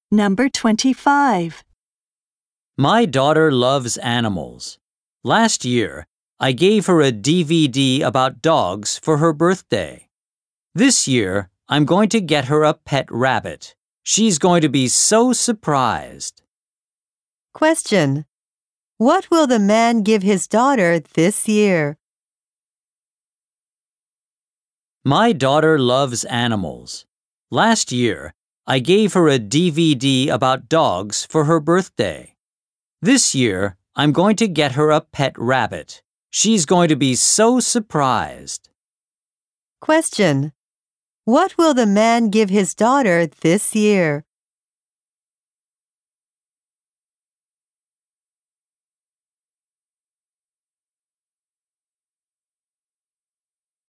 Number 25. My daughter loves animals. Last year, I gave her a DVD about dogs for her birthday. This year, I'm going to get her a pet rabbit. She's going to be so surprised. Question. What will the man give his daughter this year? My daughter loves animals. Last year, I gave her a DVD about dogs for her birthday. This year, I'm going to get her a pet rabbit. She's going to be so surprised. Question. What will the man give his daughter this year?